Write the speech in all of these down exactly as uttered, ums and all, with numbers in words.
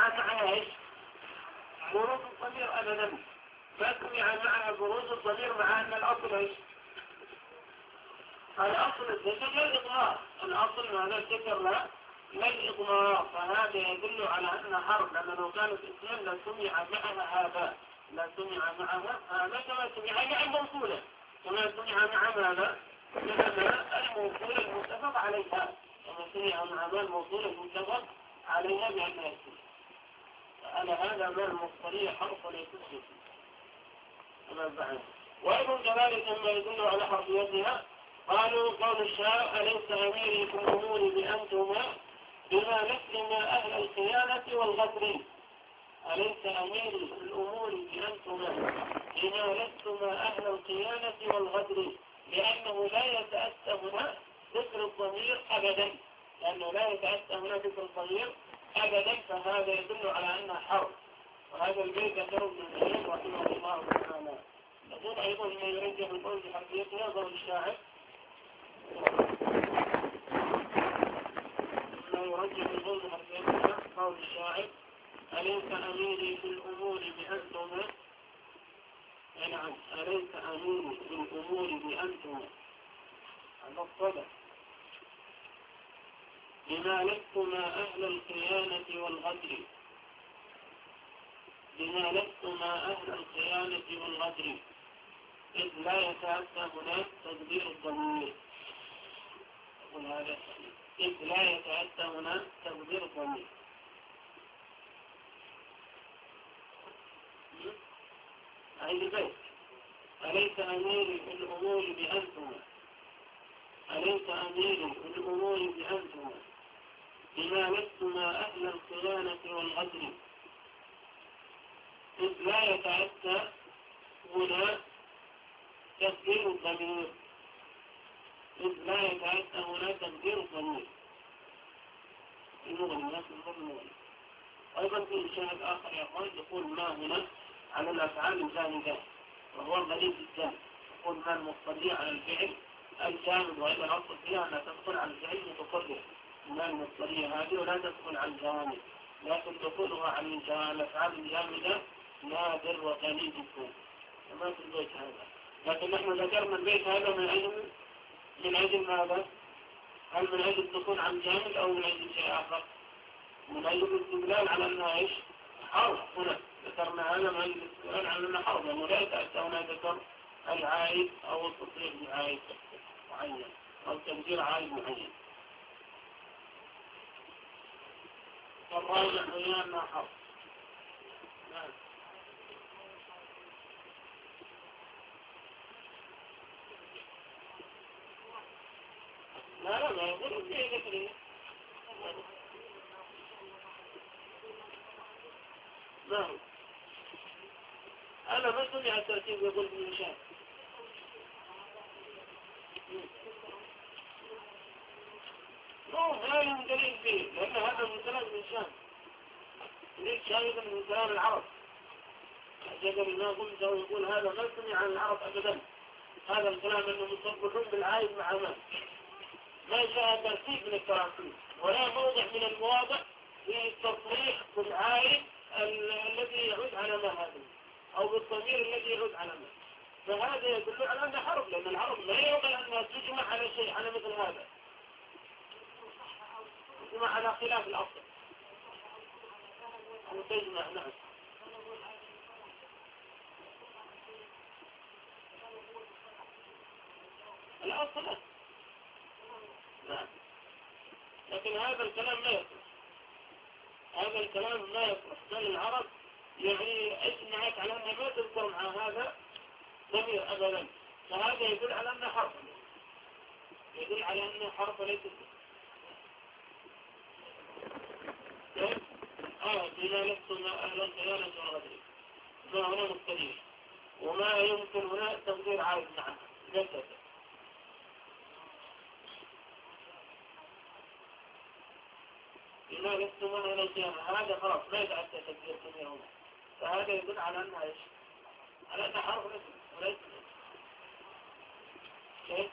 معها ايش؟ بروز الضمير ابدا، ما سمع معها بروز الضمير مع ان الاصل ايش؟ الاصل الذكر لا الاضمار، الاصل معنى الذكر لا لا الاضمار، فهذا يدل على ان حرف، لان لو كانت اثنين لا سمع معها هذا، لا سمع معها هذا كما سمع مع الموصولة، كما سمع مع ماذا؟ كما الموصولة المتفق عليها، كما سمع مع ما الموصولة المتفق عليها بأنها السمع. على هذا ما المصطلح حرف وليس السمع. أما بعد وأيضا كذلك ما يدل على حرفيتها قالوا قول الشاعر أليس أميري في الأمور بأنتما بما نسلم أهل الخيانة والغدر، أليس أميري في الأمور بأنتما بما نسلم أهل الخيانة والغدر، لأنه لا يتأتى هنا ذكر الضمير أبدا، لأنه لا يتأتى هنا ذكر الضمير أبدا، فهذا يدل على أنه حرف. وهذا البيت ذكره ابن القيم رحمه الله تعالى. يقول أيضا ما يرجح القول بحرفيتها قول الشاعر ما يرجح القول بحرفيتها قول الشاعر أليس أميري في الأمور بأنتما، نعم أليس أميري في الأمور بأنتما على الصدى بما لستما أهل الخيانة والغدر، بما لستما أهل الخيانة والغدر، إذ لا يتأتى هناك تقدير الضمير، يقول هذا إذ لا يتأتى هناك تقدير الضمير. عند البيت أليس أميري في الأمور بأنتما، أليس أميري في الأمور بأنتما بما لستما أهل الخيانة والغدر، إذ لا يتأتى هنا تقدير الضمير، إذ لا يتأتى هنا تقدير الضمير المغني نفس المغني. أيضا في شاهد آخر يقول يقول ما هنا على الأفعال الجامدة، وهو الغريب جدا، يقول ما المصطلح على الفعل الجامد، وإذا الأصل فيها أنها تدخل على الفعل متقرر، ما المصطلح هذه ولا تدخل على الجامد، لكن دخولها على الأفعال الجامدة نادر وقليل جدا، وما في البيت هذا. لكن نحن ذكرنا البيت هذا من أجل من أجل ماذا؟ هل من أجل الدخول على الجامد أو من أجل شيء آخر؟ من أجل الاستدلال على أنها إيش؟ حرف. هنا ذكرنا هذا من أجل الاستدلال على أنها حرف، لأنه لا يتأتى هنا ذكر العائد أو التصريح بعائد معين أو تقدير عائد معين. فالراجح هنا أنها حرف. نعم. لا لا ما يقول فيه ذكره. نعم. أنا ما سمع الترتيب يقول في المشاهد. نعم لا يمدلين فيه، لأن هذا من كلام الإنسان، ليس شاهدا من كلام العرب. جبل ما قلت ويقول هذا ما سمع عن العرب أبدا، هذا الكلام أنه مصبحون بالعائد مع ما ما جاء ترتيب من التراكيب ولا موضع من المواضع في التصريح بالعائد الذي يعود على ما هذا أو بالضمير الذي يعود على ما، فهذا يدل على أنه حرف، لأن العرب لا يقبل أنها تجمع على شيء على مثل هذا، تجمع على خلاف الأصل أو تجمع. نعم. الأصل لا. نعم. لكن هذا الكلام ما يصلح، هذا الكلام ما يصلح، بل العرب يعني اجمعت على أنها ما تذكر مع هذا ضمير أبدا، فهذا يدل على أنه حرف، يدل على أنه حرف ليس كيف؟ آه بما لستما أهل الخيانة والغدر، ما هنا مستدير وما يمكن هنا تقدير عائد معه جسد. بما لستما أهل الخيانة هذا خلاص لا يتأتى تقدير ضمير هنا، فهذا يدل على أنها إيش؟ على أنها حرف وليس كيف؟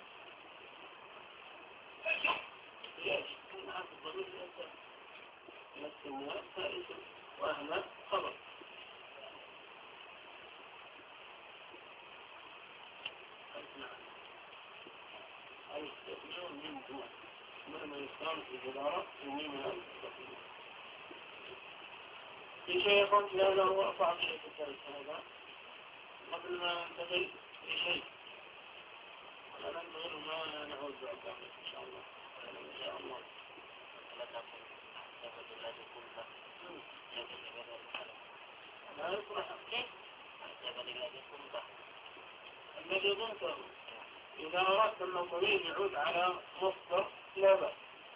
ليش؟ كنا عارف الضمير ليس لستما فائسة وأهل خبر. أي استثناء من دون من ما يستعمل في الجدارة ومن من يستثناء في شيء يقوم في هذا هو أصعب شيء في الدرس هذا قبل ما ننتقل في شيء ولا ننتقل ما نعود بعد إن شاء الله إن شاء الله لا تقل أحسب الله كله لا يصلح كيف أحسب الله كله الذي ضمته إذا أردت أن الضمير يعود على مصدر لا بأس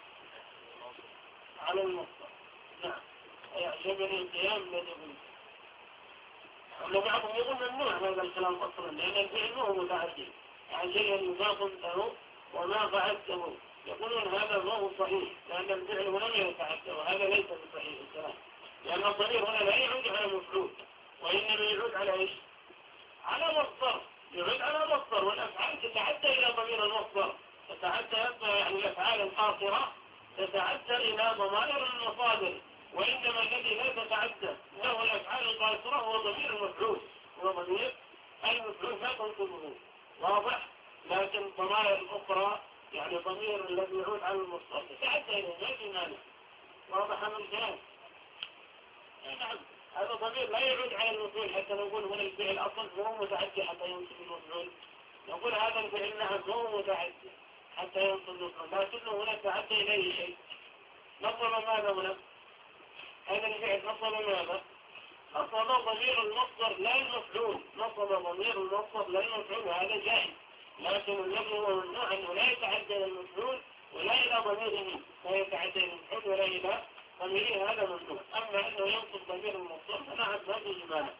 على المصدر نعم يعجبني القيام الذي ضمته أما بعضهم يقول ممنوع هذا الكلام أصلا لأن الفعل هو متعدي عجل ما قلته وما فعلته يقولون هذا ما هو صحيح لأن الفعل هنا لا يتعدى وهذا ليس بصحيح الكلام لأن الضمير هنا لا يعود على مفعول وإنما يعود على إيش؟ على مصدر يعود على مصدر والأفعال تتعدى إلى ضمير المصدر تتعدى يعني الأفعال القاصرة تتعدى إلى ضمائر المصادر وإنما الذي لا تتعدى له الأفعال القاصرة هو ضمير المفعول هو ضمير المفعول لا تنصبه واضح لكن الضمائر الأخرى يعني ضمير الذي يعود على المصدر تتعدى إليه ما في مانع واضح من الكلام نعم هذا ضمير لا يعود على المفعول حتى نقول هنا الفعل أصلا هو متعدي حتى ينصب المفعول نقول هذا الفعل نعم هو متعدي حتى ينصب المفعول لكنه هنا تعدى إليه شيء نصب ماذا هنا هذا الفعل نصب ماذا نصب ضمير المصدر لا المفعول نصب ضمير المصدر لا المفعول هذا جائز لكن الذي هو ممنوع أنه لا يتعدى إلى المفعول ولا إلى ضميره لا يتعدى إلى المفعول ولا إلى ضميره هذا ممنوع أما أنه ينصب ضمير المصدر فنعم هذه جمالة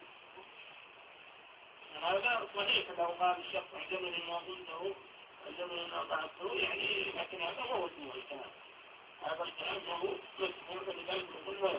هذا صحيح لو قال الشخص عجبني ما ضده عجبني ما ضعفته يعني لكن هذا هو اسمه الكلام هذا الكلام هو اسمه لذلك قلنا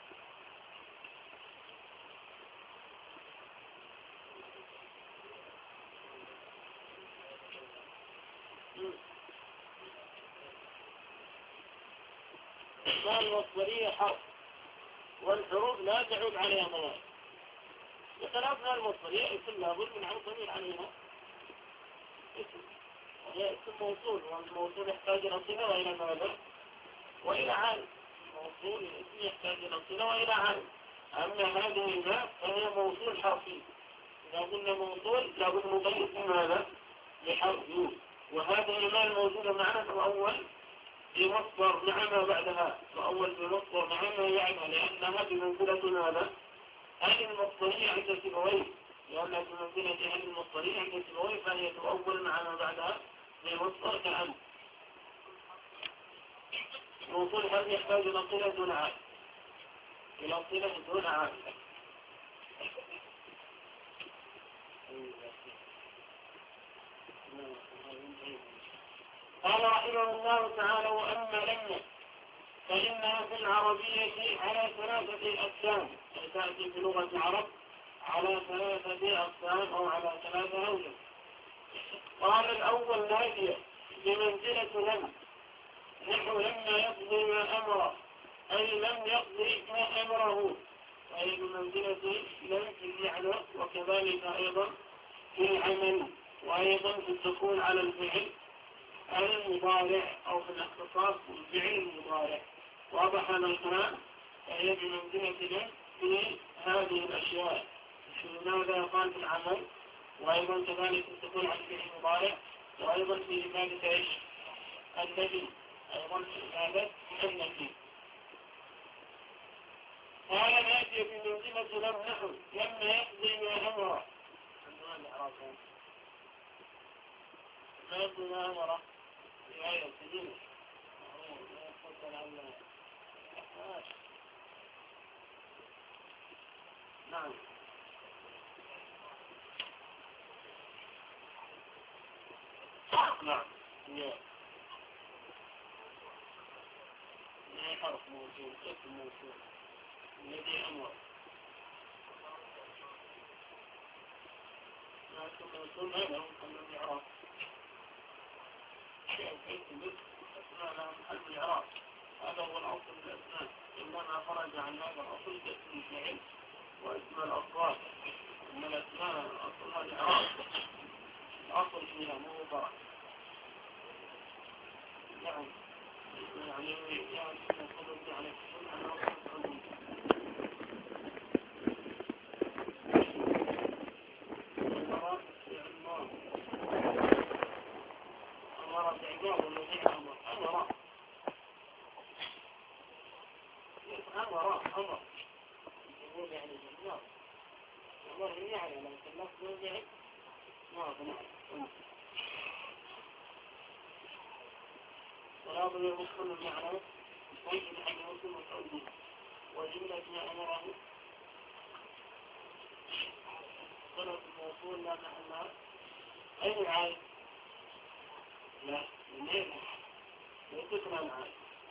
المصدرية حرف والحروف لا تعود عليها ضمائر بخلافها المصدرية اسم لابد من عن ضمير عليها اسم وهي اسم موصول والموصول يحتاج إلى صلة وإلى ماذا وإلى عالم موصول الاسم يحتاج إلى صلة وإلى عالم أما هذه الماء فهي موصول حرفي إذا قلنا موصول لابد نضيف ماذا لحرف وهذه الماء الموجودة معنا في الأول بمصدر مع ما بعدها وأول بمصدر مع ما يعنى لأنها بمنزلة ماذا؟ هذه المصدرية عند سبويه لأنها بمنزلة هذه المصدرية عند سبويه فهي تؤول مع ما بعدها بمصدر كأن موصول هذا يحتاج إلى صلة دون عامل إلى صلة دون عامل قال رحمه الله تعالى وأما لما فإنها في العربية على ثلاثة أقسام تأتي في لغة العرب على ثلاثة أقسام أو على ثلاثة أوجه قال الأول نادية بمنزلة لم نحو لما يقضي ما أمره أي لم يقضي ما أمره أي بمنزلة لم في المعنى وكذلك أيضا في العمل وأيضا في الدخول على الفعل المضارع أو في الاختصاص بالفعل المضارع واضح هذا الكلام فهي بمنزلة في هذه الأشياء في ماذا يقال في العمل وأيضا كذلك تكون عن الفعل المضارع وأيضا في إفادة إيش النبي أيضا في إفادة النبي قال ناتي بمنزلة لم نحو لما يقضي ما أمره عندنا الإعراب ما يقضي ما أمره رواية سجنة نعم نعم ما حرف موصول اسم موصول الذي أمر ما اسم موصول هذا هو الإعراب أسماء لهم حل الإعراب هذا هو الأصل في الأسماء إنما خرج عن هذا الأصل كاسم ولكن يمكن المعنى يمكن أن يكون مفعول وجملة ما أمره صلة الموصول لا محل أي العالم لا منين ليست من العالم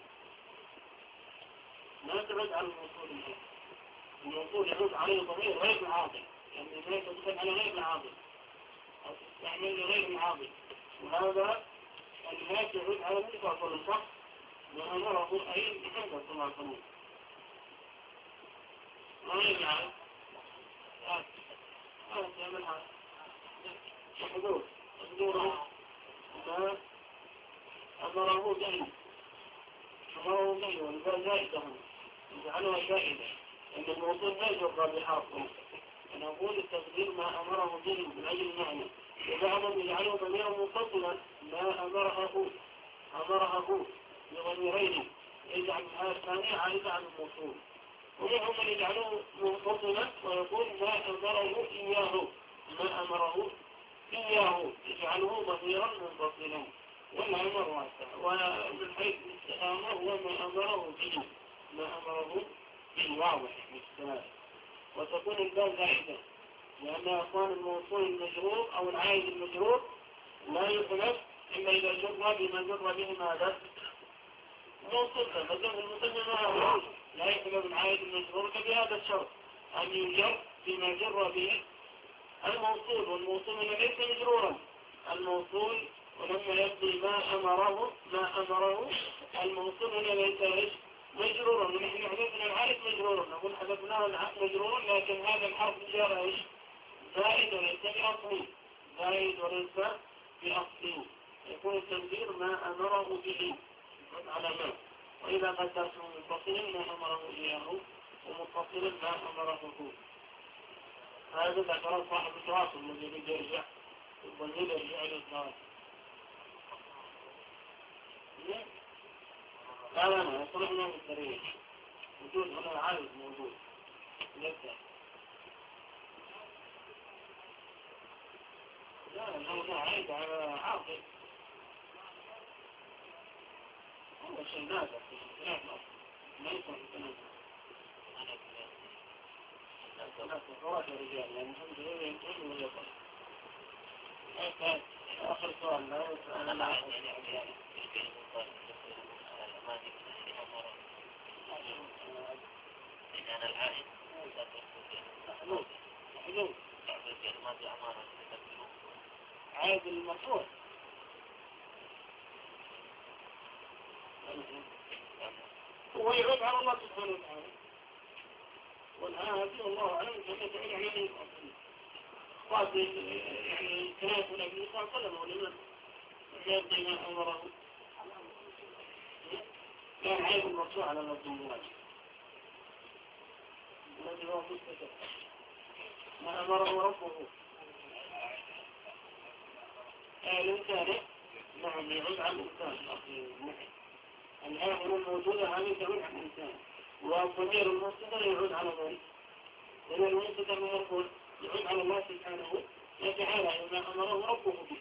ما تبعد عن الموصول منه الموصول يعود عليه ضمير غير العاطل يعني ما تدخل على غير العاطل أو تستعمل لغير العاطل وهذا الناس يعود على النفاق والصح وأمره أي محمد صلى الله عليه وسلم ما يجعل هذا يعملها حضور حضوره ما أمره جيد أمره جيد والباء زائدة يجعلها زائدة أن الموضوع لا يجرى بحاصل أنا أقول التقدير ما أمره جيد من أجل المعنى وبعضهم يجعله ضميرا منفصلا ما أمره أمره بضميرين يجعل هذا الثاني عائد عن الموصول ومنهم من يجعله منفصلا ويقول ما أمره إياه ما أمره إياه يجعله ضميرا منفصلا ولا أمر واسع ومن حيث الاستقامة هو ما أمره به ما أمره به واضح مستمر وتكون الباء زائدة لأن أصلا الموصول المجرور أو العائد المجرور لا يحلف إلا إذا جر بما جر به ماذا موصول فجر المسمى معه لا يحلف العائد المجرور بهذا الشرط أن يجر بما جر به الموصول والموصول ليس مجرورا الموصول ولما يبدي ما أمره ما أمره الموصول هنا ليس مجرورا ونحن حدثنا العائد مجرورا نقول حدثناه العائد مجرورا لكن هذا الحرف جار ايش زائد وليس بأصلي زائد وليس بأصلي يكون التنبير ما أمره به على ما وإذا قدرته منفصل ما أمره إياه ومنفصل ما أمره هو هذا ذكر صاحب التواصل الذي بده يرجع والذي يرجع للتواصل لا لا لا يصرفنا من التاريخ وجود هنا العائد موجود يبدأ لا الموضوع عائد على عاقل هو شيء نازل في اختلاف الأصل ما يكون في تنازل ثلاثة فوات الرجال يعني الحمد لله ينتهي ويقل آخر سؤال لا يسأل أنا أحد لأن العائد حلو حلو عائد المرفوع هو يعود على الله سبحانه وتعالى والآن الله أعلم كما تعود عليه قاد يعني كلام النبي صلى الله عليه وسلم ولمن يبدي ما أمره كان عيب المرفوع على الرب المواجه الذي هو مستتر ما أمره ربه الإنسان نعم يعود على الإنسان الآخر الموجودة هذه تعود على الإنسان والضمير المستتر يعود على ذلك لأن المستتر مرفوع يعود على الله سبحانه وتعالى ما أمره ربه به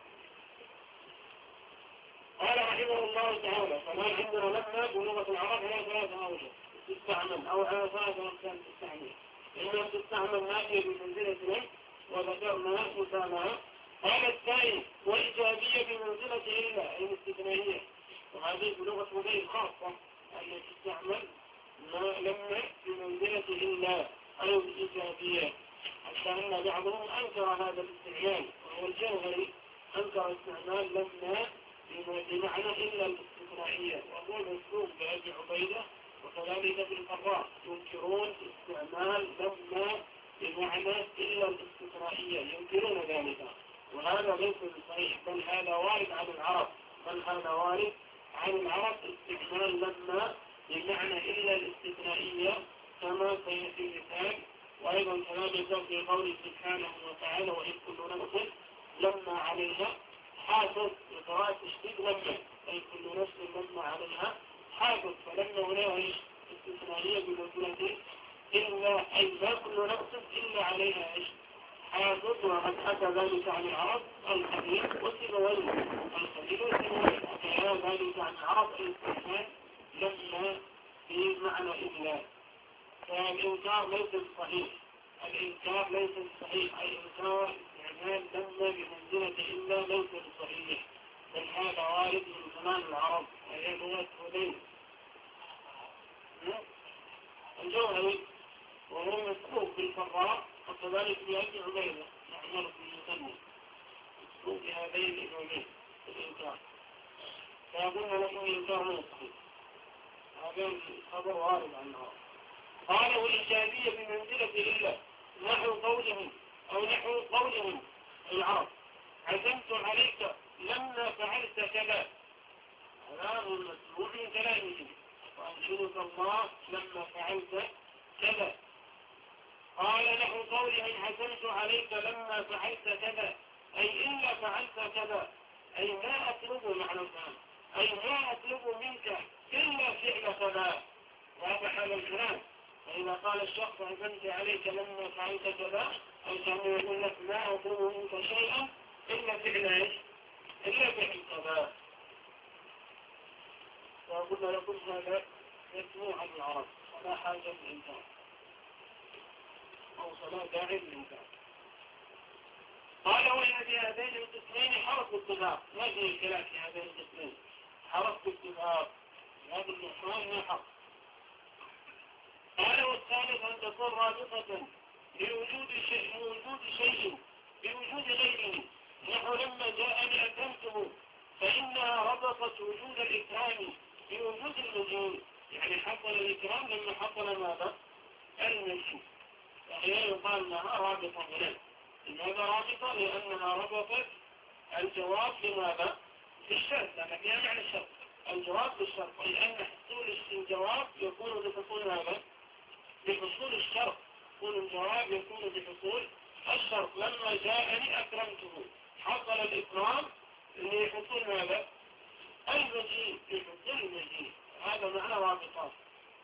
قال رحمه الله تعالى فما عندنا لما بلغة العرب على ثلاثة أوجه تستعمل أو على ثلاثة أقسام تستعمل إما تستعمل نافية بمنزلة من وذكرنا مثالها قال الثاني والإيجابية بمنزلة إلا أي استثنائية وهذه بلغة مبين خاصة التي تستعمل لما بمنزلة إلا أو الإيجابية حتى أن بعضهم أنكر هذا الاستعمال وهو الجوهري أنكر استعمال لما بمعنى إلا الاستثنائية وهو المسلوب بأبي عبيدة وكذلك في القراء ينكرون استعمال لما بمعنى إلا الاستثنائية ينكرون ذلك وهذا ليس صحيح بل هذا وارد عن العرب بل هذا وارد عن العرب استعمال لما بمعنى إلا الاستثنائية كما سيأتي مثال. وأيضا كلام الله في قوله سبحانه وتعالى وإذ كل نفس لما عليها حافظ بقراءة تشديد لما، أي كل نفس لما عليها حافظ، فلما هنا استثنائية بمثلة إلا، أي لا كل نفس إلا عليها إيش حافظ. وقد حكى ذلك عن العرب القديم وسيبويه القديم وسيبويه حكى ذلك عن العرب الاستثناء لما في معنى إلا. فالإنكار ليس صحيح، الإنكار ليس صحيح، أي إنكار استعمال لما بمنزلة إلا ليس صحيح، بل هذا وارد من زمان العرب وهي لغة هذيل. الجوهري وهو مسبوق بالفراء وكذلك في أبي عبيدة يعمل في المثنى مسبوق بهذين الإمامين في الإنكار، فأقولنا لكم الإنكار من الصحيح، هذا الخبر وارد عنه. قال والإيجابية بمنزلة إلا نحو قولهم أو نحو قولهم العرب عزمت عليك لما فعلت كذا، هذا المسموع من كلامهم، وأنشدك الله لما فعلت كذا. قال نحو قولهم عزمت عليك لما فعلت كذا، أي إلا فعلت كذا، أي ما أطلب معنى الكلام، أي ما أطلب منك إلا فعل كذا، وهذا حال الكلام. فإذا قال الشخص عزمت عليك لما فعلت كذا، أو كان يقول لك ما أطلب منك شيئا إلا فعل إيش؟ إلا فعل كذا. وقلنا لكم هذا يسموع عن العرب ولا حاجة للإنكار أو صلاة داعي للإنكار. قال وإن في هذين القسمين حرف اتفاق، ما في الكلام في هذين القسمين حرف اتفاق، هذا النحوان ما حرف. قال والثالث أن تكون رابطة لوجود شيء لوجود شيء بوجود غيره، نحو لما جاءني أكرمته، فإنها ربطت وجود الإكرام بوجود المجيء، يعني حصل الإكرام لما حصل ماذا؟ المجيء، فهي يقال لها رابطة هنا. لماذا رابطة؟ لأنها ربطت الجواب لماذا؟ في الشرط، لأن فيها معنى الشرط، الجواب بالشرط، لأن حصول الجواب يكون بحصول ماذا؟ بحصول الشرط، يكون الجواب يكون بحصول الشرط. لما جاءني أكرمته، حصل الإكرام لحصول ماذا؟ المجيء، لحصول المجيء، هذا معنى رابطات.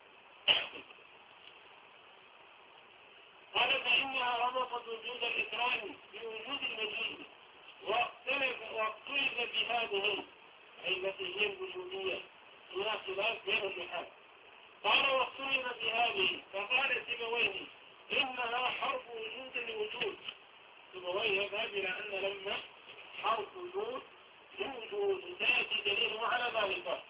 قال فإنها ربطت وجود الإكرام بوجود المجيء، واختلف بهذه أي التي هي الوجودية، هنا خلاف بين اللحاظ. قال واختلف بهذه، فقال سيبويه إنها حرف وجود لوجود. سيبويه يذهب إلى أن لما حرف وجود لوجود، سيأتي دليل على ذلك.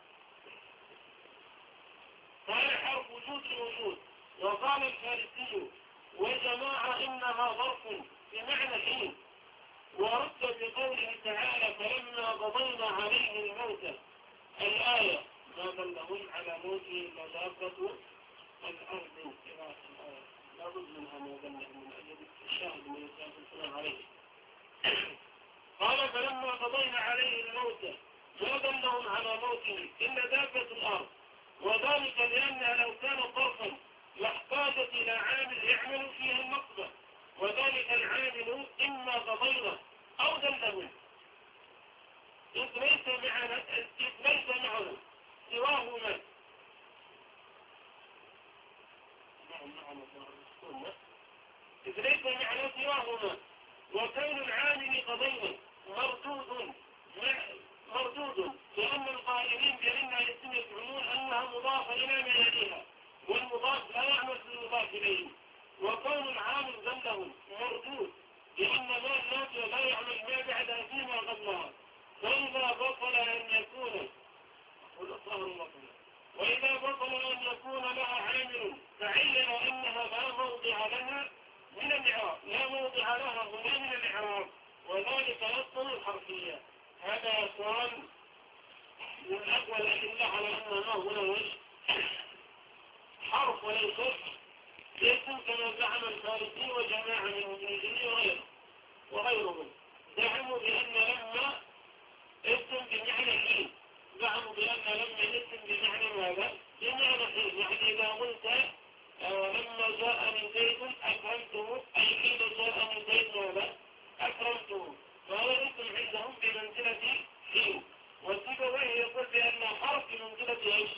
قال حرف وجود لوجود. وقال الفارسي وجماعة إنها ظرف بمعنى حين، ورد بقوله تعالى فلما قضينا عليه الموت الآية ما دلهم على موته مدابة الأرض، لا بد منها ما دلهم من أجل الشاهد من السلام عليه. قال فلما قضينا عليه الموت ما دلهم على موته إلا دابة الأرض، وذلك لأنها لو كان ظرفا لاحتاجت إلى عامل يعمل فيه النقبة، وذلك العامل إما قضينا أو دلهم، إذ ليس معنا إذ ليس معنا سواهما. إذ ليس معنا سواهما، وكون العامل قضينا مردود مردود، لأن القائلين بأنها اسم يزعمون أنها مضافة إلى ما يليها، والمضاف لا يعمل في المضاف إليه، وكون العامل ذنبه مردود، لأن ما النافع لا يعمل ما بعدها فيما قبلها. وإذا بطل أن يكون وإذا بطل أن يكون لها عامل فعلم أنها لا موضع لها من الإعراب، لا موضع لها هنا من الإعراب، وذلك يصل الحرفية. هذا يقول من أقوى الأدلة على أن ما هنا حرف وليس اسم، كما زعم الفارسي وجماعة من المجرمين وغيره وغيرهم، زعموا بأن لما اسم بمعنى حين، زعموا بأن لما اسم بمعنى ماذا؟ بمعنى حين، يعني إذا قلت آه لما جاءني زيد أكرمته، أي حين جاءني زيد ولا أكرمته، فهو اسم عندهم بمنزلة حين. والسيبويه يقول بأن حرف بمنزلة ايش؟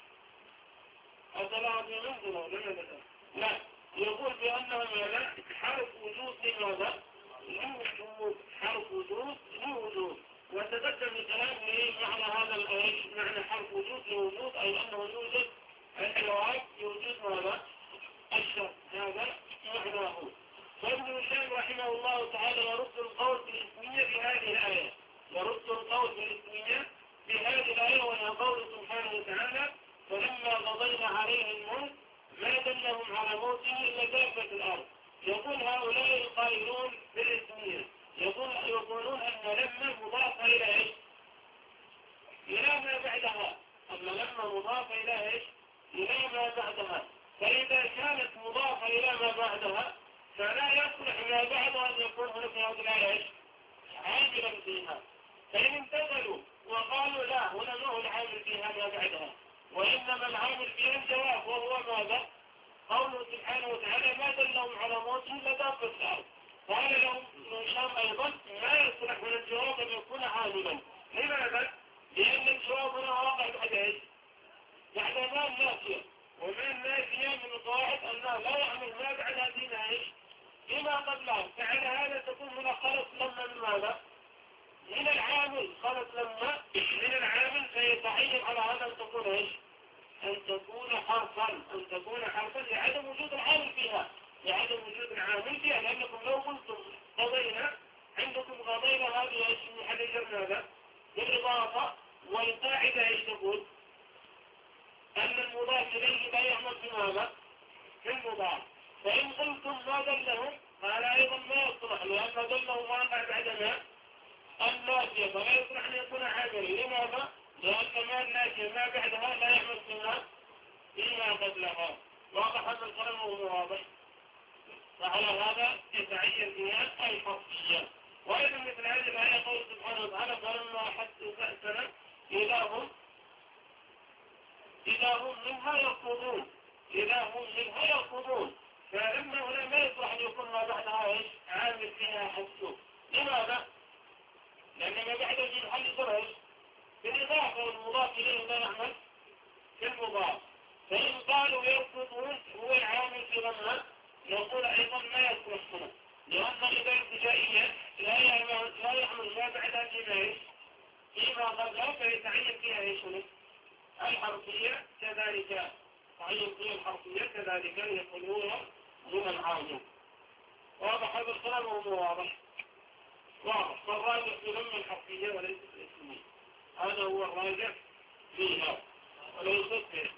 أتلاعب بمنزلة ولا لا؟ يقول بأنه ماذا؟ حرف وجود لماذا؟ لوجود، حرف وجود لوجود. وتقدم الكلام معنى هذا الايش؟ معنى حرف وجود لوجود، أي أنه يوجد الجواب يوجد ماذا؟ الشرط، هذا معناه. فابن هشام رحمه الله تعالى يرد القول بالاسمية بهذه الآية، يرد القول بالاسمية بهذه الآية، وهي قول سبحانه وتعالى: فلما قضينا عليه الموت ما دلهم على موته إلا دابة الأرض. يقول هؤلاء القائلون بالاسمية يقول يقولون أن لما مضاف إلى إيش؟ إلى ما بعدها. أما لما مضاف إلى إيش؟ إلى ما بعدها. فإذا كانت مضافة إلى ما بعدها فلا يصلح ما بعدها أن يكون هناك هذه الآية عاملا فيها. فإن انتقلوا وقالوا لا، هنا ما هو العامل فيها ما بعدها، وإنما العامل فيها الجواب، وهو ماذا؟ قوله سبحانه وتعالى: ما دلهم على موته إلا دابة الأرض. قال لهم هشام أيضا: ما يصلح من الجواب أن يكون عاملا. لماذا؟ لأن الجواب هنا واقع بعد إيش؟ بعد ما النافية، وما النافية من القواعد أنها لا يعمل ما بعد هذه إيش؟ لما قبلها. فعلى هذا تكون هنا خلط لما من ماذا؟ من العامل. خلط لما من العامل، فيتعين على هذا أن تكون إيش؟ أن تكون حرفا، أن تكون حرفا لعدم وجود العامل فيها، لعدم وجود العامل فيها. لأنكم لو قلتم قضينا، عندكم قضينا هذه إيش؟ محل ماذا؟ بالإضافة، والقاعدة إيش تقول؟ أن المضاف إليه لا يعمل في ماذا؟ في المضاف. فإن قلتم ما دلهم، قال أيضا ما يصلح، لأن دله واقع بعدما النافية، فلا يصلح أن يكون عاملا. لماذا؟ لأن ما النافية ما بعدها لا يعمل فيما فيما قبلها. واضح هذا الكلام وهو واضح؟ فعلى هذا يتعين فيها الحرفية. وأيضا مثل هذه الآية قول سبحانه وتعالى: فلما حسوا بأسنا إذا هم إذا هم منها يركضون، إذا هم منها يركضون. فلما هنا ما يصلح أن يكون ما بعدها إيش؟ عامل فيها حسوا. لماذا؟ لأن ما بعده في محل شرعي بالإضافة، والمضاف إليه لا يعمل في المضاف. فإن قالوا يركضون هو العامل في لما، نقول أيضا ما يصلح هنا، لأن إذا ارتجائية لا يعمل لا يعمل ما بعدها فيما إيش؟ فيما قبله، فيتعين فيها إيش؟ الحرفية كذلك، تعين فيها الحرفية كذلك يقولون من العامل. واضح هذا الكلام وهو واضح؟ واضح. فالراجع في لم الحرفية وليس الاسمية، هذا هو الراجع فيها وليس فيه.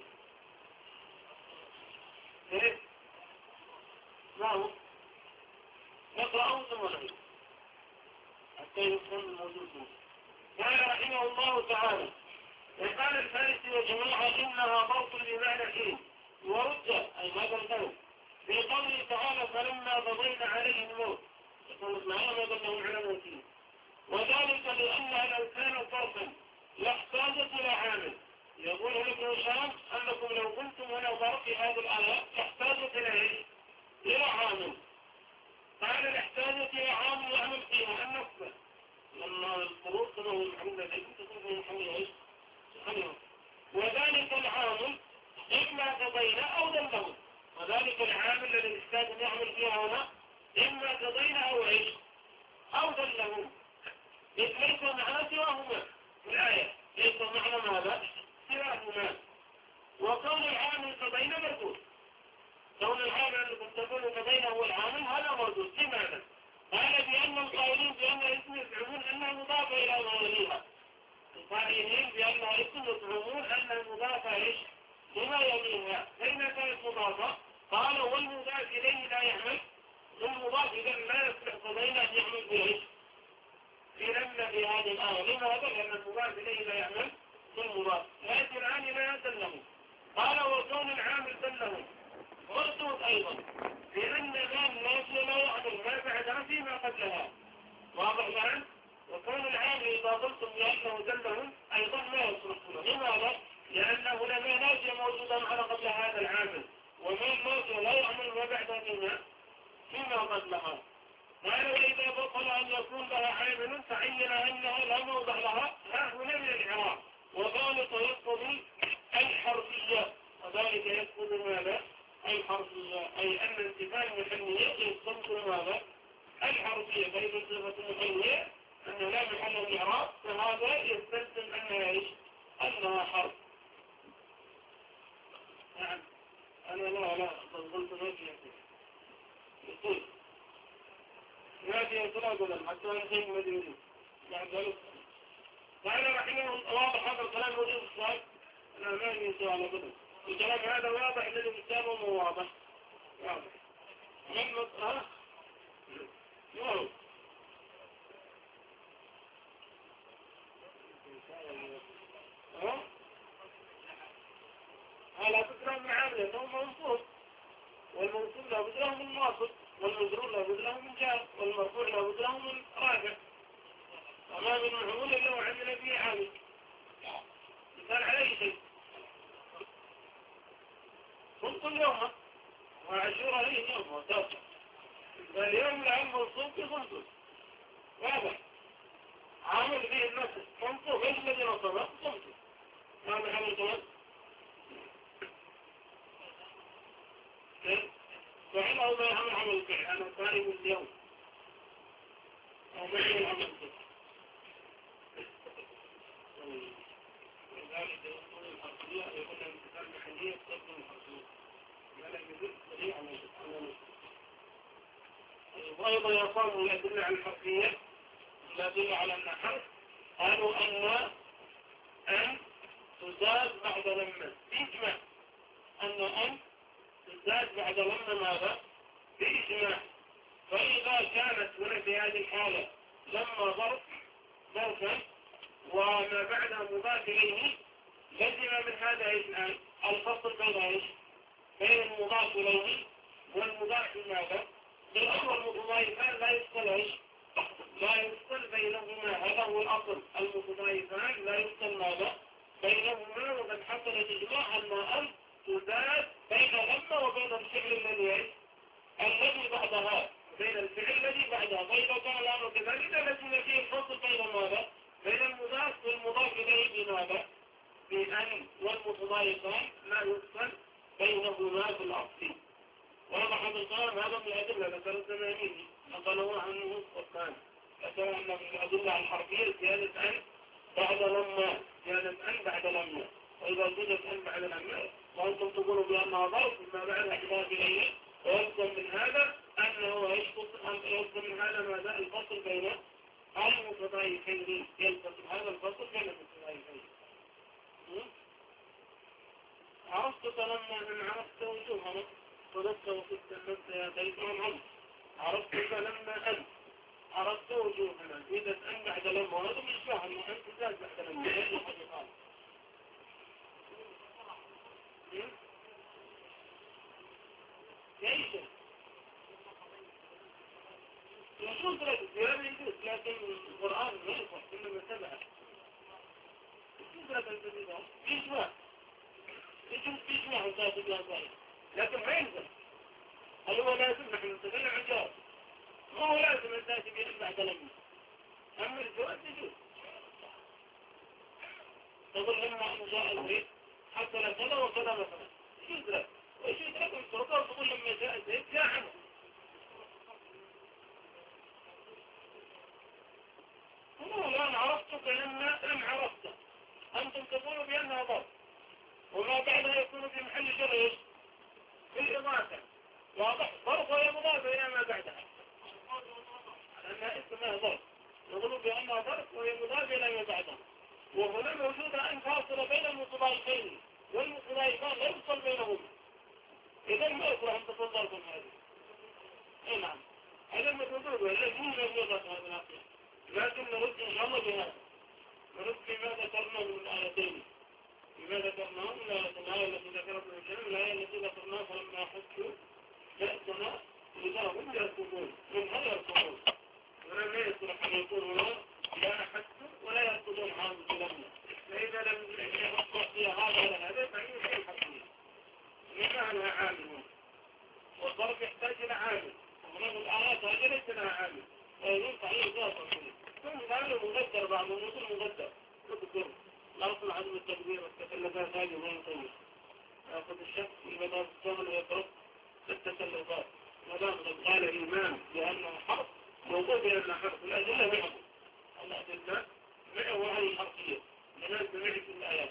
ايه؟ نعم. نقرأ ثم نعيد حتى يكون الموجود. قال رحمه الله تعالى: وقال الفارسي وجماعة إنها ضرط بمعنى حين، ورد أي هذا القول في قوله تعالى: فلما قضينا عليه الموت، يقول معنا ما دلهم على موته، وذلك لأنها لو كان ضرطا لاحتاجت إلى عامل. يقول ابن هشام أنكم لو قلتم هنا ضرط في هذه الآية لاحتاجت إلى إيه؟ إلى عامل. قال لاحتاجت إلى عامل يعمل فيها النصب، لما الخروج كانوا محمد عليكم تكون محمد عيش خليهم. وذلك العامل إما قضينا أو دلهم، وذلك العامل الذي يحتاج أن يعمل فيها هنا إما قضينا أو عيش أو دلهم. إذ ليس معنا سواهما في الآية، ليس معنا ماذا؟ سواهما. وكون العامل قضينا مردود، كون العامل أنكم تقولوا قضينا هو العامل هذا مردود. لماذا؟ قال بأن القائلين بأن اسم يزعمون أنها مضافة إلى غيرها، القائلين بأنها اسم يزعمون أنها مضافة إيش؟ لما يليها. فإذا كانت مضافة قالوا والمضاف إليه لا يعمل، والمضاف إذا لا يصلح قضينا أن يعمل بإيش؟ في لما في هذه الآية. لماذا؟ لأن المضاف إليه لا يعمل بالمضاف، لكن العامل لا يدله. قال وكون العامل دله مردود أيضا، لأن ما النافية لا يعمل ما بعدها فيما قبلها. واضح الآن؟ وكون العامل إذا قلتم بأنه دله أيضا لا يصلح. لماذا؟ لأنه لما ناجي موجودا على قبل هذا العامل ومن ناجي لا يعمل ما بعد منها فيما قبلها. قالوا إذا بطل أن يكون لها عامل تعين أنها لا موضع لها ها هنا من الإعراب، وذلك يقتضي الحرفية، وذلك يقتضي ماذا؟ الحرفية، أي أن انتفاء المحنية يستمر ماذا؟ الحرفية، فإذا صفة المحنية أنه لا محل الإعراب فهذا يستلزم أنها إيش؟ أنها حرف. نعم أنا لا لا قلت ناجية يقول ناجية لا قلت حتى نحن مدينين بعد ذلك قال رحمه الله واضح هذا الكلام موجود في الصحيح. أنا ما عندي سؤال أبدا، الكلام هذا واضح الذي بالتالي مو واضح واضح من ها نعم ها على فكرة معاملة أنه منصوب، والمنصوب له بد له من ناصب، والمجرور له بد له من جار، والمرفوع له بد له من رافع، وما من معمول إلا وعندنا فيه عامل مثال على شيء. قلت اليوم وعشور عليه يوم وتاسع، فاليوم العام منصوب بخمسة واضح عامل فيه النصب منصوب. ايش الذي نصبه؟ خمسة. ما محل كمان فعله ما يعمل عمل الفعل. أنا طالب اليوم أو ما يعمل عمل الفعل، ولذلك يقول الحرفية يقول الانتقال محلية تقدم الحرفية ولا يجب سريع على الحرفية. وأيضا يقام الأدلة على الحرفية الأدلة على أن حرف قالوا أن أن تزاد بعد لما بإجماع، أن أن تزاد بعد لما ماذا؟ بإجماع. فإذا كانت هنا في هذه الحالة لما ظرف ظرفا وما بعدها مضاف إليه لزم من هذا إيش الآن؟ الفصل بين إيش؟ بين المضاف إليه والمضاف ماذا؟ بالأول المتضايفان لا يفصل إيش؟ لا يفصل بينهما، هذا هو الأصل، المتضايفان لا يفصل ماذا؟ بينهما. وقد حصل الإجماع أن أن تزاد بين لما وبين الفعل الذي الذي بعدها، بين الفعل الذي بعدها. فإذا كان الأمر كذلك لازم فيه الفصل بين ماذا؟ بين المضاف والمضاف إليه بماذا؟ بأن، والمتضايفان لا يفصل بينهما في الأصل. واضح هذا الكلام؟ هذا من الأدلة ذكر الزمانين نقلوا عنه الثاني، ذكر أن من الأدلة الحرفية زيادة أن بعد لما، زيادة أن بعد لما. وإذا زادت أن بعد لما وأنتم تقولوا بأنها ظرف ما بعد احتمال إليه، ويلزم من هذا أنه يلزم من هذا ماذا؟ الفصل بين المتضايفين، يلزم هذا الفصل بين المتضايفين. عرفت فلما أن عرفت وجوهنا صدقت وصدت النفس يا بيت العلم. عرفت فلما أن عرفت وجوهنا زيدت أن بعد لما، وهذا مش فاهم أن تزاد بعد لما لأنه حقيقات يعيش يشوف لك الزيادة يجوز، لكن القرآن ما يصح إنما سبعة يجوز لك الجديدة بيجمع يجوز بيجمع وزاد الله زائد، لكن ما يلزم. هل هو لازم؟ نحن نتكلم عن جواب، ما هو لازم أن تأتي بأن بعد لما، أما الجواب يجوز. تقول لما أن جاء الزيت حتى لا كذا وكذا مثلا يجوز لك، ويجوز لك السلطة تقول لما جاء الزيت جاء عنه. هو الآن عرفتك لما لم عرفت، أنتم تقولوا بأنها ضرب وما بعدها يكون في محل جر بالإضافة. واضح؟ ضرب وهي مضافة إلى ما بعدها لأنها اسمها ضرب، يقولوا بأنها ضرب وهي مضافة إلى ما بعدها. وهنا موجودة أن فاصلة بين المتضايفين والمتضايفان لا يفصل بينهم، إذا ما يكره أن تكون ضربا هذه. أي نعم هذا المتضايف والذي موجودة هذا الأخير، لكن نرد إن شاء الله بهذا، نرد بما ذكرنا من الآيتين، بما ذكرناه من الآية التي ذكرت من الجنة، الآية التي ذكرناها فلما حسوا بأسنا إذا هم يركضون، من هل يركضون؟ ولم يصلح أن يكون هنا لا أحسوا ولا يركضون عام بلمنا. فإذا لم يحصل فيها على هذا فهي غير حرفية لمعنى عامل والضرب يحتاج إلى عامل ومن الآيات هذه ليس لها عامل ينفع هي إضافة ثم قالوا مقدر بعضهم يقول مقدر تذكر الأصل عدم التكبير والتكلفات هذه ما ينطيش يأخذ الشخص المدار الثمن ويضرب التكلفات مدام قال الإمام بأنه حرف موضوع بأنه حرف الأدلة معه الأدلة معه وهي الحرفية لناس معه في الآيات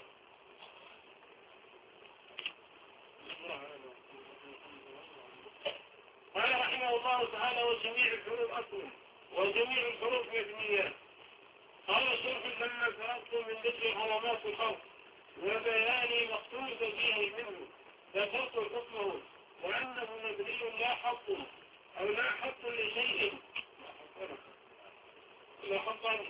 قال رحمه الله تعالى وجميع الحروف أصل وجميع الحروف مبنيات قال شرح لما فرقت من ذكر علامات الحرف وبيان مقصود فيه منه ذكرت حكمه وأنه مبني لا حط أو لا حط لشيء لا حط عنه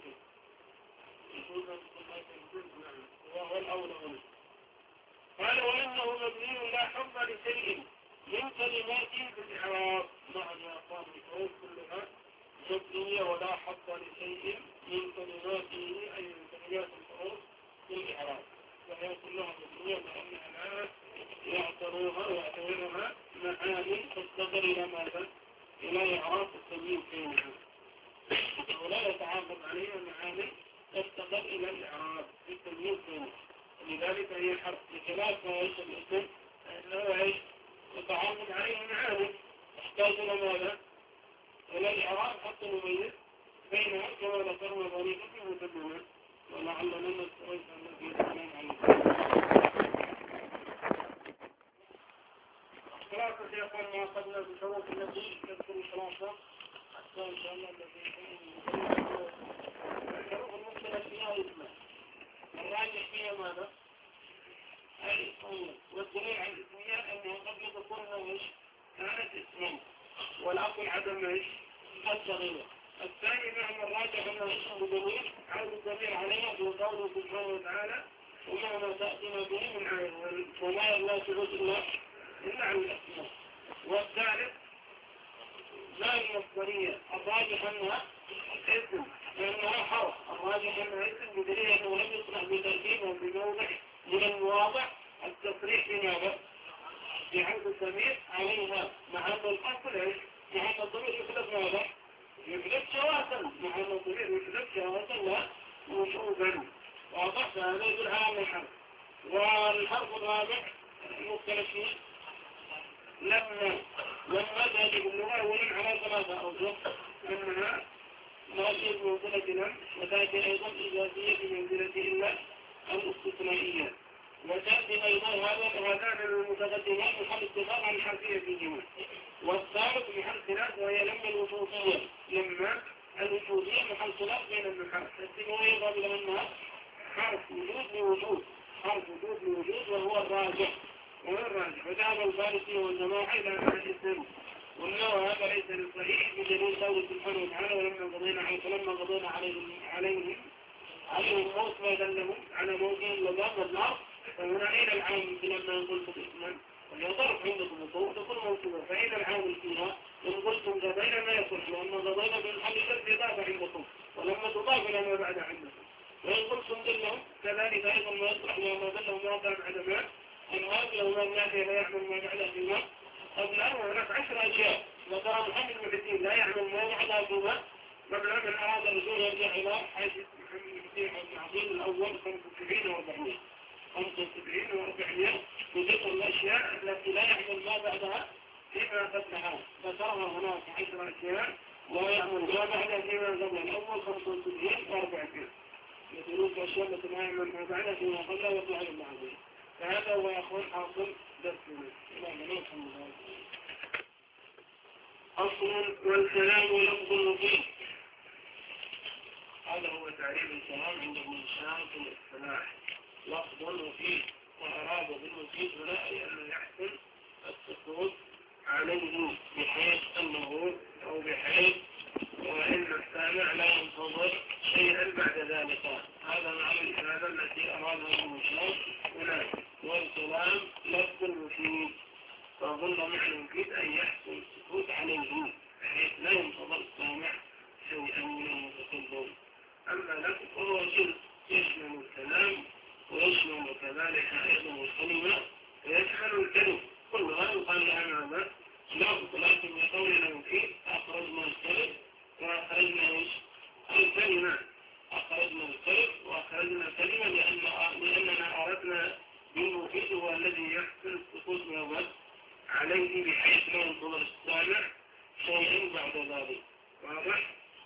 وهو الأول هنا قال وأنه مبني لا حط لشيء من كلمات بالإعراب مع الأقوام الحروف كلها مبنية ولا حط لشيء من كلماته أي من كلمات الحروف بالإعراب وهي كلها مبنية لأنها لا يعتبروها ويعتبرها معاني تستقر إلى ماذا؟ إلى إعراب التمييز بينها ولا يتعاقب عليها معاني تستقر إلى الإعراب التمييز بينها لذلك هي حرف بخلاف ما يشبه الاسم أنه ايش؟ يتعاقب عليه معاني تحتاج إلى ماذا؟ إلى الإعراب حتى نميز بينها كما ذكرنا ذلك في متممة ولعلنا نستويس الذي يتعلم عنه خلاصة يقول ما قبل بشروط التي تذكر خلاصة حتى إن شاء الله الذي يكون الحروف المختلف فيها اسمه الراجح فيها ماذا؟ الاسمية والدليل على الاسمية أنها قبل تكون ايش؟ كانت اسمين والأصل عدم ايش؟ التغيير الثاني معنى الراجح أنها اسم بدليل عود الدليل عليها في قوله سبحانه وتعالى وما ما تأتينا به من عين وما لا تعود إلا إلا عن الأسماء والثالث لا المصدرية الراجح أنها اسم لأنها حرف الراجح أنها اسم بدليل أنه لم يصنع بترتيب وبموضع من المواضع التصريح بماذا؟ بعود الضمير عليها مع أن الأصل ايش؟ مع أن الضمير يخلف ماذا؟ يخلف جوازا مع أن الضمير يخلف جوازا لا وجوبا وأضحت هذا يدل على الحرف والحرف الرابع المختلف فيه لما لما تأتي باللغة أولا على ثلاثة أوجه منها تأتي بمنزلة لم وتأتي أيضا إجازية بمنزلة إلا الاستثنائية وتأتي أيضا هذا هذان المتقدمات محل اتفاق عن الحرفية فيهما والثالث محل خلاف وهي لما الوجودية لما الوجودية محل خلاف بين النحاة السبوية قبل أنها حرف وجود لوجود حرف وجود لوجود وهو الراجح وهو الراجح وذهب الفارسي والجماعة إلى أنها الاسم والنوع هذا ليس للصحيح بدليل قوله سبحانه وتعالى ولما قضينا عليه فلما قضينا عليهم عليهم عليهم موت ما دلهم على موتهم لذاب النار فهنا أين العامل في لما قلتم اسما وليضرب عندكم الضوء تكون موتوها فأين العامل فيها إن قلتم قضينا ما يصلح لأن قضينا بالحل الإضافة عندكم ولما تضاف إلى ما بعد عندكم وإن قلتم دلهم كذلك أيضا ما يصلح لما دلهم ما بعد ما الهاب لو ما النافع لا يعمل ما بعد فيما قبله وهناك عشر أشياء وترى محمد المحدثين لا يعمل ما بعد فيما قبله من أراد الرجوع يرجع إلى حيث محمد المحدثين العظيم الأول خمسة وسبعين وأربعين خمسة وسبعين وأربعين بذكر الأشياء التي لا يعمل ما بعدها فيما قبلها فترى هناك عشر أشياء لا يعمل ما بعدها فيما قبل الأول خمسة وسبعين وأربعين يقولون الأشياء التي لا يعمل ما بعدها فيما قبلها وفعل المعظيم فهذا هو أخوان حاصل درسنا إلى مناكم أصل والكلام لفظ مفيد هذا هو تعريف الكلام عند ابن الشام في الاصطلاح لفظ مفيد وأراد بالمفيد هنا أي أنه يحسن السكوت عليه بحيث أنه أو بحيث وإن السامع لا ينتظر شيئا بعد ذلك هذا معنى الإفادة التي أرادها ابن الشام هنا والكلام لفظ مفيد فظل معنى مفيد أن يحسن السكوت عليه بحيث لا ينتظر السامع شيئا من المتكلم أما لفظ هو جزء يشمل الكلام ويشمل كذلك أيضا الكلمة ويشمل الكلمة كلها يقال لها ماذا؟ لفظ، لكن بقولنا فيه أخرجنا الكلم وأخرجنا إيش؟ الكلمة. أخرجنا الكلم وأخرجنا الكلمة لأن لأننا أردنا بالمفيد هو الذي يحصل السقوط ماذا؟ عليه بحيث لا ينتظر السامع شيئا بعد ذلك. واضح؟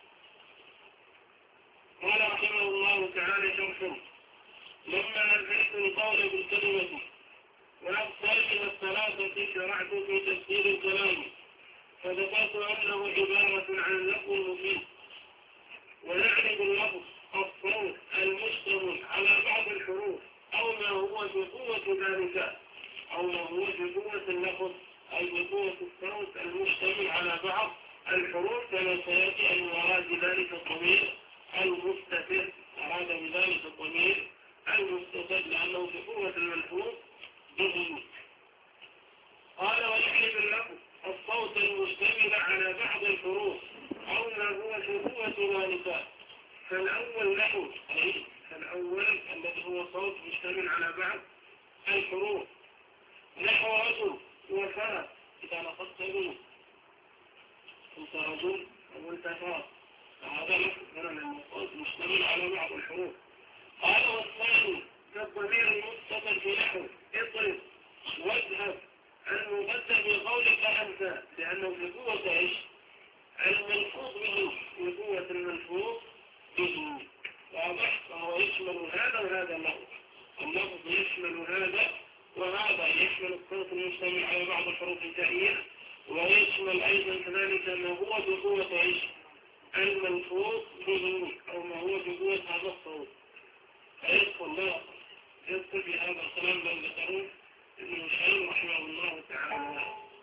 قال رحمه الله تعالى شرح: لما نزلت القول بالكلمة وأكثر من الثلاثة شرعت في تفسير الكلام، فذكرت أنه عبارة عن اللفظ المفيد، ونعني باللفظ الصوت المشتمل على بعض الحروف أو ما هو بقوة ذلك، أو ما هو بقوة اللفظ أي بقوة الصوت المشتمل على بعض الحروف، كما سيأتي أن أراد ذلك الضمير المستتر، أراد بذلك الضمير المستتر لأنه بقوة الملفوظ به. قال: ونعني باللفظ الصوت المشتمل على بعض الحروف أو ما هو بقوة ذلك، فالأول له أي فالأول الذي هو صوت مشتمل على بعض الحروف نحو رجل وفاء، إذا نقصت به أنت رجل أو أنت فاء، فهذا لفظ من الصوت مشتمل على بعض الحروف. قال: والثاني كالضمير المستتر في نحو اضرب واذهب، المبدل بقولك أنت، لأنه بقوة إيش؟ الملفوظ به، بقوة الملفوظ به. واضح؟ فهو يشمل هذا وهذا اللفظ، اللفظ يشمل هذا وهذا، يشمل الصوت المشتمل على بعض الحروف التائية، ويشمل أيضا كذلك ما هو بقوة إيش؟ الملفوظ به، أو ما هو بقوة هذا الصوت. فيدخل لا يدخل بهذا الكلام بل ذكروه ابن الشيخ رحمه الله تعالى.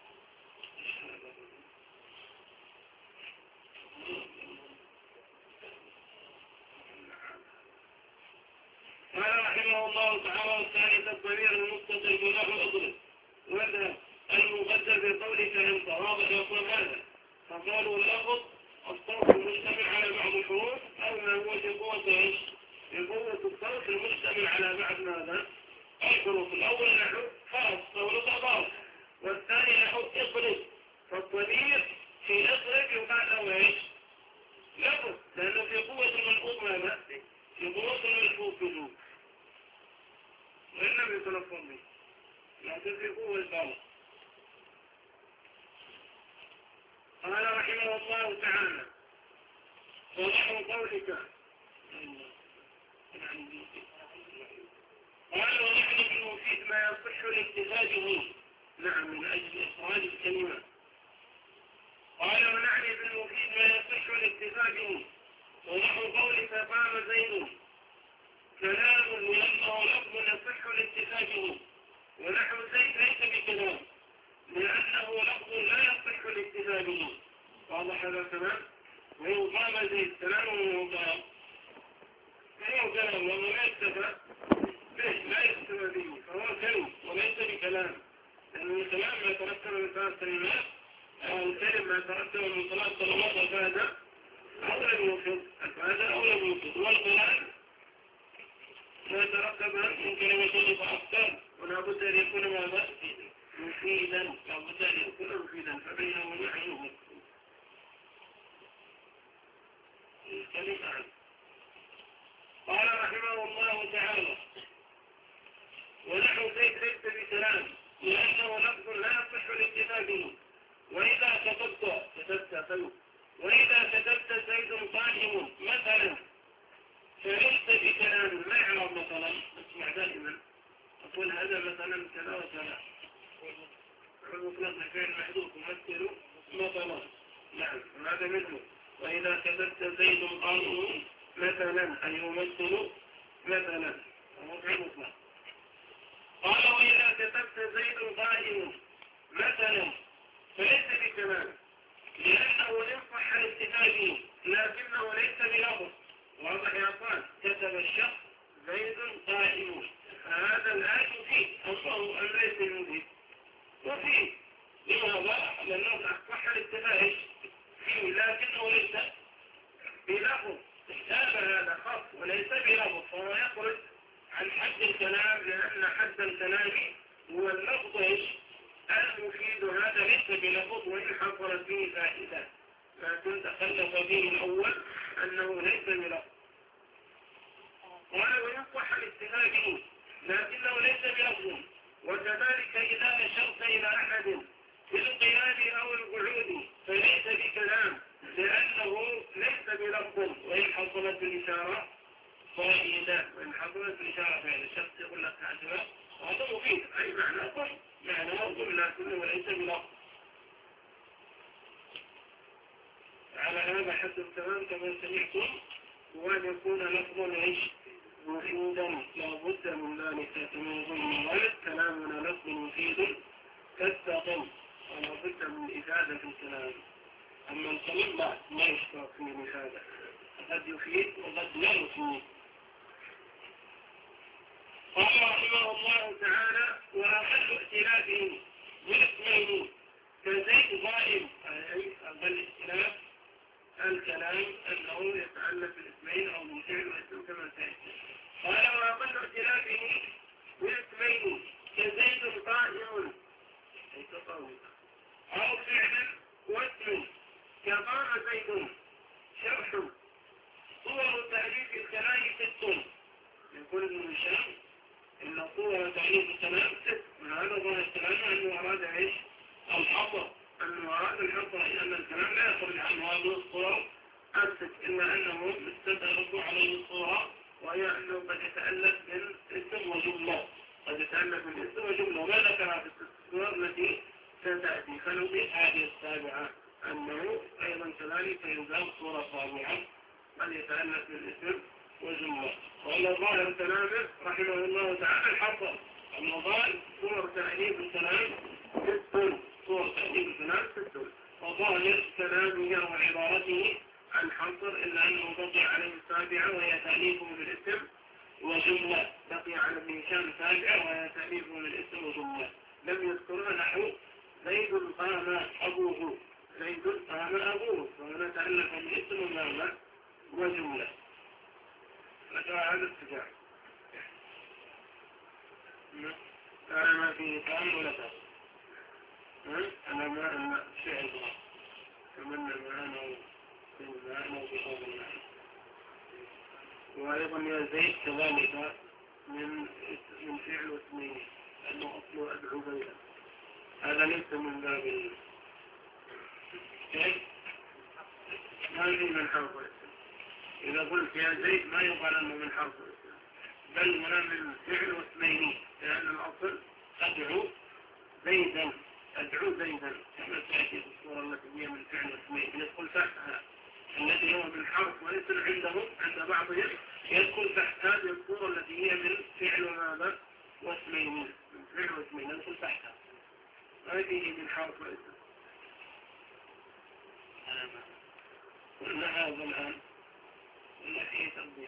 قال رحمه الله تعالى: والثالث الضمير المتصل بنحو اضرب واذهب، المبدل بقولك انت. واضح يقول هذا، فقالوا اللفظ الصوت المشتمل على بعض الحروف او ما هو بقوة ايش؟ بقوة الصوت المشتمل على بعض ماذا؟ الحروف. الاول نحو فرس قولك ضرب، والثاني نحو اضرب، فالضمير في اضرب يقال له ايش؟ لفظ، لانه في قوة الملفوظ ماذا؟ في قوة الملفوظ به، وإنما يتلفظ به، لكن في قوة البالغ. قال رحمه الله تعالى: ونحو قولك. قال: ونحن بالمفيد ما يصح الاكتفاء به، نعم، من أجل إخراج الكلمة. قال: ونعني بالمفيد ما يصح الاكتفاء به، ونحو قولك قام زيد كلام لأنه لفظ يصح الاكتفاء به، ونحو زيد ليس بكلام لأنه لفظ لا يصح الاكتفاء به. واضح هذا كلام؟ وإن قام زيد كلام منه كلام فهو كلام، وما لا يكتفى به لا يكتفى به فهو كلم وليس بكلام، لأن الكلام ما يترتب من ثلاث كلمات، الكلم ما يترتب من ثلاث كلمات الفائدة أو لم يفد، الفائدة أو لم يفد، والكلام ما يترتب من كلمتين فأكثر، ولا بد أن يكون ماذا؟ مفيدا، لا بد أن يكون مفيدا، فبينه وبينه الكلمة. قال رحمه الله تعالى: ونحو زيد ليس بكلام لأنه لفظ لا يصح الاكتفاء به، وإذا كتبت كتبت فلو وإذا كتبت زيد قائم مثلا فليس بكلام. ما يعرف مثلا؟ اسمع دائما أقول هذا مثلا كذا وكذا، المطلق فعل محذوف يمثل مثلا، نعم، هذا مثله. وإذا كتبت زيد قائم مثلا أي يمثل مثلا، وهو فعل مطلق. قال: وإذا كتبت زيد قائم مثلا فليس بكلام لأنه إن صح الاكتفاء به لكنه ليس بلفظ. واضح يا أخوان؟ كتب الشخص زيد قائم، فهذا الآن يفيد أصله أم ليس يفيد؟ يفيد. لماذا؟ لأنه صح الاكتفاء فيه لكنه ليس بلفظ، احتاج هذا خاص وليس بلفظ، فهو يخرج عن حد الكلام، لأن حد الكلام هو اللفظ إيش المفيد، هذا ليس بلفظ وإن حصلت به فائدة، لكن تخلف به الأول أنه ليس بلفظ. قال ويصح الاستثناء به لكنه ليس بلفظ. وكذلك إذا أشرت إلى أحد في القيام أو القعود فليس بكلام، لأنه ليس بلفظ وإن حصلت الإشارة فائدة، وإن حصلت الإشارة فائدة. الشخص يقول لك هذا هذا مفيد، أي معنى قل معنى قل، لكنه ليس بلفظ. على هذا حد التمام كما سمعتم، وأن يكون لفظ العيش مفيدا لا بد من ذلك كما يقول المؤلف كلامنا لفظ مفيد كالتقم، ولا بد من إفادة الكلام. أما الكلام لا ما يشترط فيه إفادة، قد يفيد وقد لا يفيد. قال رحمه الله تعالى وأقل ائتلافه بالاثنين كزيد ضائم، أي أقل ائتلاف الكلام أنه يتعلق بالاسمين أو بالفعل واسم كما سيأتي. قال وأقل ائتلافه بالاسمين كزيد قائم أي تطاوي، أو فعل واسم كقام زيد شرح. صور تأليف الكلام ست، يقول ابن هشام إن صور تأليف الكلام ست، وهذا ظاهر الكلام أنه أراد إيش الحصر، أنه أراد الحصر لأن الكلام لا يخرج عن هذه الصور الست، إلا أنه استدرك عليه الصورة، وهي أنه قد يتألف من اسم وجملة، قد يتألف من اسم وجملة، ما ذكرها في الصور التي ستأتي. فنضيف هذه السابعة أنه أيضا كذلك يلزم صورة سابعة قد يتألف من اسم وجملة. وإلى ظاهر كلامه رحمه الله تعالى الحصر، أنه ظاهر صور تأليف الكلام ست، صور تأليف الكلام ست، وظاهر كلامه وعبارته الحصر، إلا أنه بقي عليه السابعة وهي تأليفه بالاسم وجملة، بقي على ابن هشام سابعة وهي تأليفه بالاسم وجملة، لم يذكرها نحو زيد قام أبوه، زيد قام أبوه، وهنا تألف بالاسم وماذا وجملة. فجاء هذا الاتجاه كان ما فيه كان ولا كان أنا ما أنا شعر كمن معنا ومعنا وبخاف المعنى. وأيضا يا زيد كذلك من من فعل واسمين، لأنه أصله أدعو بينا، هذا ليس من باب كيف ما في من حرف الاسم. إذا قلت يا زيد ما يقال أنه من حرف الاسم، بل من فعل واسمين، لأن الأصل أدعو زيدا، أدعو زيدا كما تأتي في الصورة التي هي من فعل واسمين. يدخل تحتها التي هو من حرف واسم عندهم عند بعضهم، يدخل تحت هذه الصورة التي هي من فعل وماذا واسمين، من فعل واسمين يدخل تحتها، هذه من حرف واسم. أنا ما قلنا هذا الآن ولا فيه تنبيه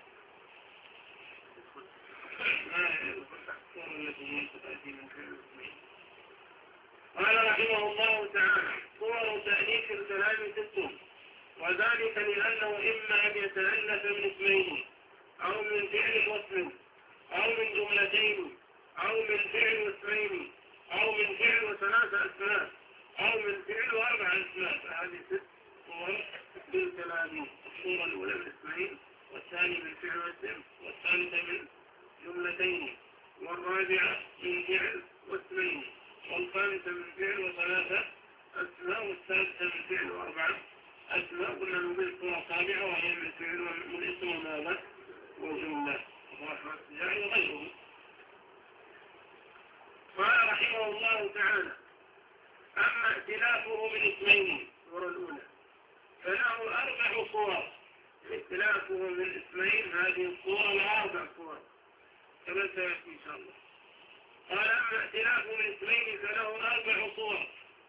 ما يدخل تحت الصورة التي هي تأتي من فعل واسمين. قال رحمه الله تعالى صور تأليف الكلام ست، وذلك لأنه إما أن يتألف من اسمين أو من فعل واسم أو من جملتين أو من فعل واسمين أو من فعل وثلاث أسماء أو من فعل وأربع أسماء. فهذه ست صور بالكلام، الصورة الأولى من اسمين، والثانية من فعل واسم، والثالثة من جملتين، والرابعة من فعل واسمين، والخامسة من فعل وثلاثة أسماء، والثالثة من فعل وأربعة أسماء. قلنا نضيف صورة سابعة وهي من فعل من اسم وماذا وجملة يعني غيره. قال رحمه الله تعالى أما ائتلافه من اسمين الصورة الأولى فله أربع صور. ائتلافه من اسمين هذه الصورة لها أربع صور كما سيأتي إن شاء الله. قال أما ائتلافه من اسمين فله أربع صور،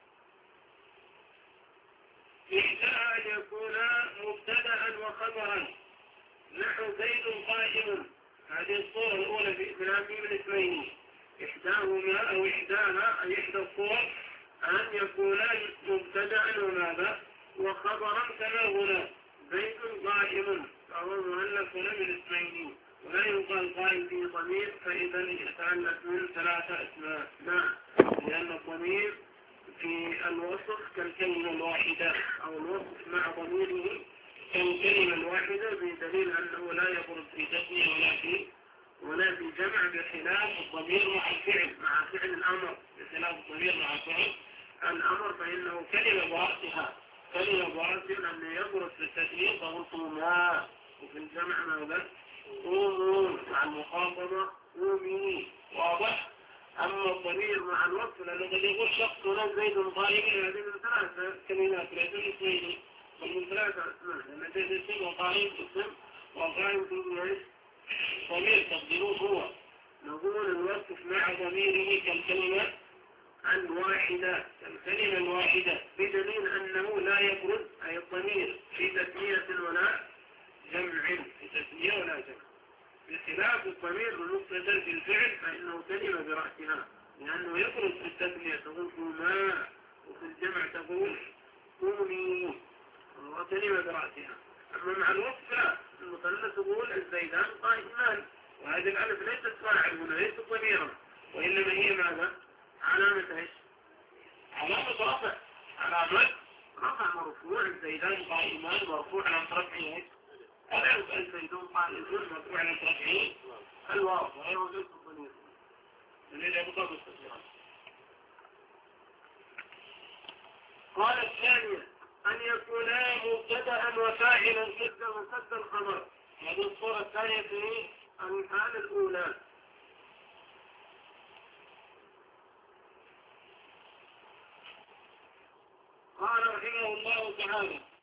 إحداها أن يكون مبتدأ وخبرا نحو زيد قائم، هذه الصورة الأولى في ائتلافه من اسمين. إحداهما أو إحداها أي إحدى الصور أن يكون مبتدأ وماذا وخبرا كما هنا زيد قائم، فهو مؤلف من اسمين، ولا يقال قائم فيه ضمير فإذا يتألف من ثلاثة أسماء. نعم، لأن الضمير في الوصف كالكلمة الواحدة أو الوصف مع ضميره كالكلمة الواحدة، بدليل أنه لا يخرج في تسمية ولا في ولا في جمع، بخلاف الضمير مع الفعل مع فعل الأمر بخلاف الضمير مع فعل الأمر فإنه كلمة برأسها كلمة برأسها أنه يخرج في التسمية فهو قوما، وفي الجمع ماذا؟ قوموا مع المخاطبة قومي. واضح؟ أما الضمير مع الوصف لأنه قد يقول شخص هنا زيد قائم، هذه من ثلاثة كلمات ليس اثنين بل من ثلاثة أسماء، لأن زيد اسم وقائم اسم وقائم فيه ايش؟ ضمير تقديروه هو. نقول الوصف مع ضميره كالكلمة الواحدة كالكلمة الواحدة بدليل أنه لا يبرز أي الضمير في تسمية ولا جمع في تسمية ولا جمع، بخلاف الضمير المقتدر في الفعل فإنه كلمة برأسها لأنه يبرز في التسمية تقول قوما، وفي الجمع تقول قومي، وهو كلمة برأسها. أما مع الوصف لا، المثلث تقول الزيدان قائمان، وهذه الألف ليست فاعل هنا ليست ضميرا، وإنما هي ماذا؟ علامة ايش؟ علامة رفع علامة رفع مرفوع. الزيدان قائمان مرفوع على رفعه ايش؟ الألف. الزيدون قائمون مرفوع على رفعه الواو وهي وجود الضمير الذي يبقى بالتسمية. قال الثانية أن يكونا مبتدأ وفاعلا جدا وسد الخبر. هذه الصورة الثانية في الحالة الأولى. قال رحمه الله تعالى